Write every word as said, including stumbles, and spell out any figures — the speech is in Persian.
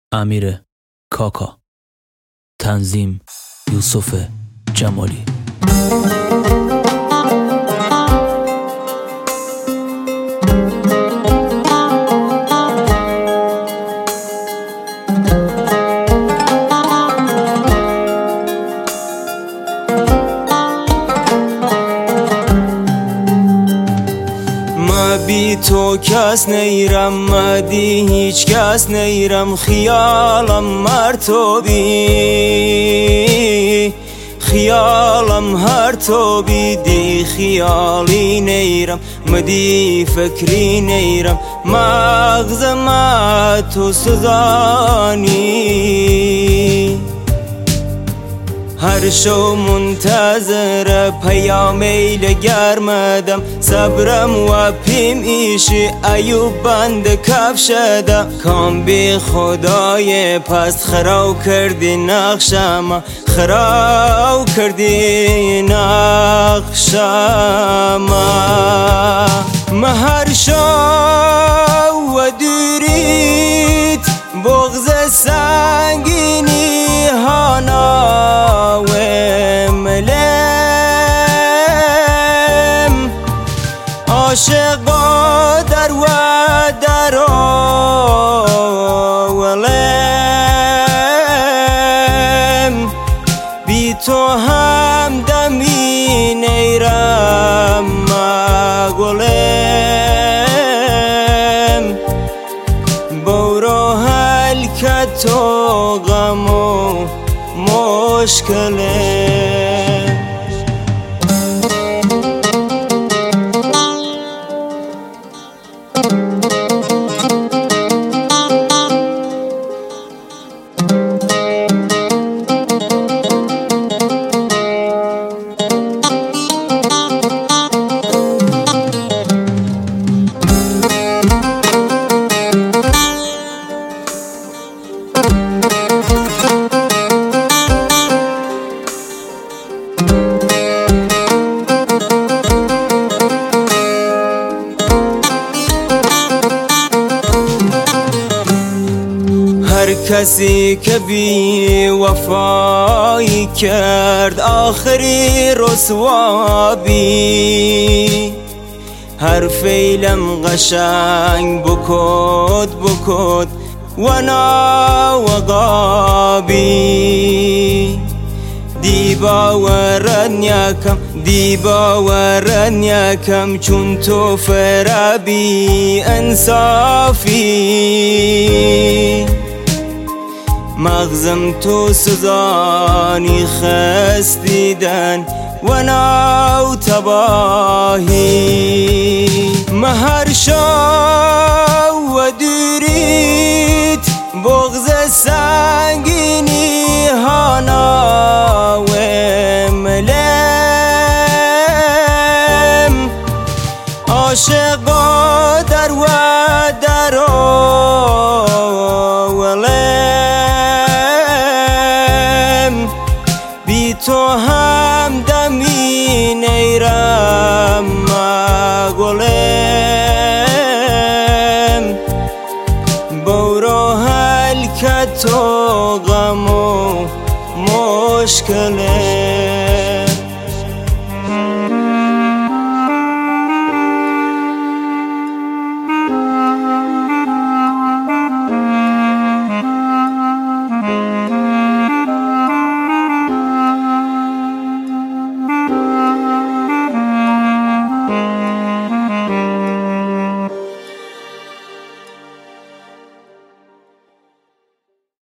امیر کاکا. تنظیم یوسف جمالی. بی تو کس نیرم، مدی هیچ کس نیرم، خیالم مر تو بی، خیالم هر تو بی، دی خیالی نیرم، مدی فکری نیرم، مغزم تو سزانی. هر شو منتظر پیامی لگرمدم، صبرم و پیم ایشی ایوب بند کف شده، کام بی خدای پست خراو کردی نقشم، خراو کردی نقشم. مهر شو و دوریت بغض سنگینی هانا و ملم، عاشق در و در ولم، بی تو هم دمی نیرم مگلم، برو حل که تو غم و مشکله. هر کسی که بی وفایی کرد آخری رسوا بی، هر فیلم قشنگ بکد بکد و نا و غابی. دی باورن یکم دی باورن یکم، چون تو فرابی انصافی، مغزم تو سزانی خست دیدن و ناو تباهی. مهر شو و دوریت بغض سنگینی هانا و ملم، عاشق در و در ولم، بی تو هم دمی نیرم مگلم، برو حل که تو غم و مشکله.